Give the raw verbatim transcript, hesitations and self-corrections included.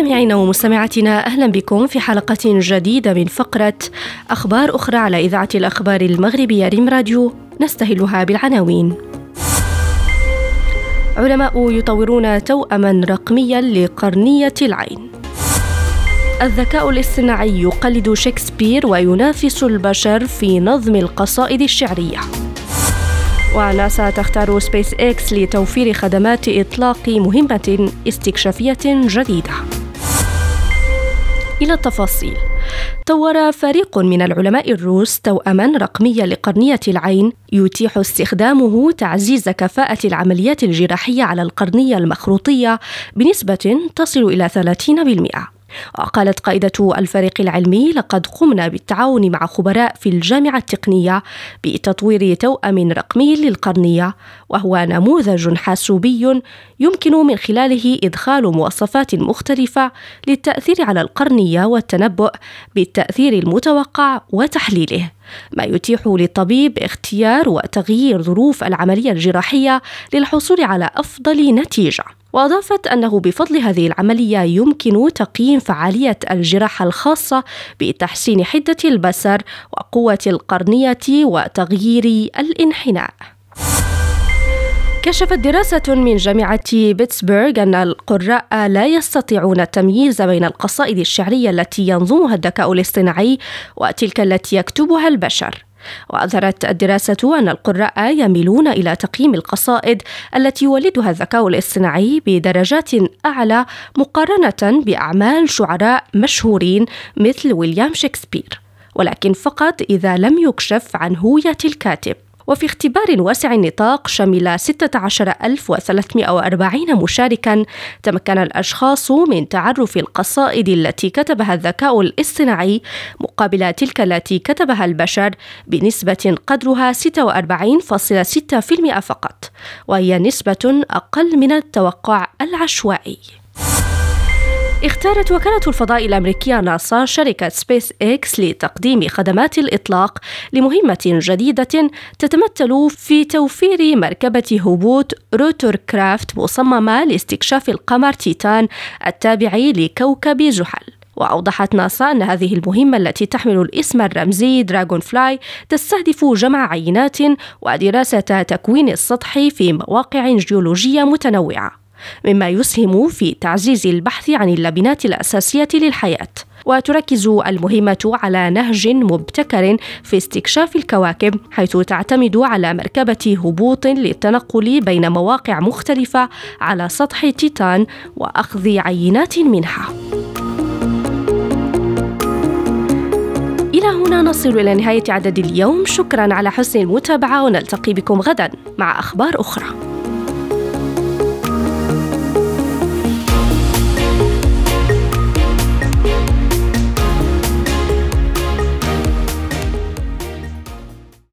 مستمعينا ومستمعاتنا، أهلا بكم في حلقة جديدة من فقرة أخبار أخرى على إذاعة الأخبار المغربية ريم راديو، نستهلها بالعناوين. علماء يطورون توأما رقميا لقرنية العين. الذكاء الاصطناعي يقلد شكسبير وينافس البشر في نظم القصائد الشعرية. وناسا تختار سبيس إكس لتوفير خدمات إطلاق مهمة استكشافية جديدة. إلى التفاصيل. طور فريق من العلماء الروس توأما رقميا لقرنية العين يتيح استخدامه تعزيز كفاءة العمليات الجراحية على القرنية المخروطية بنسبة تصل إلى ثلاثين بالمئة. وقالت قائدة الفريق العلمي: لقد قمنا بالتعاون مع خبراء في الجامعة التقنية بتطوير توأم رقمي للقرنية، وهو نموذج حاسوبي يمكن من خلاله إدخال مواصفات مختلفة للتأثير على القرنية والتنبؤ بالتأثير المتوقع وتحليله، ما يتيح للطبيب اختيار وتغيير ظروف العملية الجراحية للحصول على أفضل نتيجة. وأضافت أنه بفضل هذه العملية يمكن تقييم فعالية الجراحة الخاصة بتحسين حدة البصر وقوة القرنية وتغيير الانحناء. كشفت دراسة من جامعة بيتسبرغ أن القراء لا يستطيعون التمييز بين القصائد الشعرية التي ينظمها الذكاء الاصطناعي وتلك التي يكتبها البشر. وأظهرت الدراسة أن القراء يميلون إلى تقييم القصائد التي يولدها الذكاء الاصطناعي بدرجات أعلى مقارنة بأعمال شعراء مشهورين مثل ويليام شكسبير، ولكن فقط إذا لم يكشف عن هوية الكاتب. وفي اختبار واسع النطاق شمل ستة عشر ألف وثلاثمائة وأربعين مشاركاً، تمكن الأشخاص من تعرف القصائد التي كتبها الذكاء الاصطناعي مقابل تلك التي كتبها البشر بنسبة قدرها ستة وأربعين فاصلة ستة بالمئة فقط، وهي نسبة أقل من التوقع العشوائي. اختارت وكالة الفضاء الأمريكية ناسا شركة سبيس إكس لتقديم خدمات الإطلاق لمهمة جديدة تتمثل في توفير مركبة هبوط روتور كرافت مصممة لاستكشاف القمر تيتان التابع لكوكب زحل. وأوضحت ناسا أن هذه المهمة التي تحمل الاسم الرمزي دراغون فلاي تستهدف جمع عينات ودراسة تكوين السطح في مواقع جيولوجية متنوعة، مما يسهم في تعزيز البحث عن اللبنات الأساسية للحياة. وتركز المهمة على نهج مبتكر في استكشاف الكواكب، حيث تعتمد على مركبة هبوط للتنقل بين مواقع مختلفة على سطح تيتان وأخذ عينات منها. إلى هنا نصل إلى نهاية عدد اليوم. شكرا على حسن المتابعة، ونلتقي بكم غدا مع أخبار أخرى.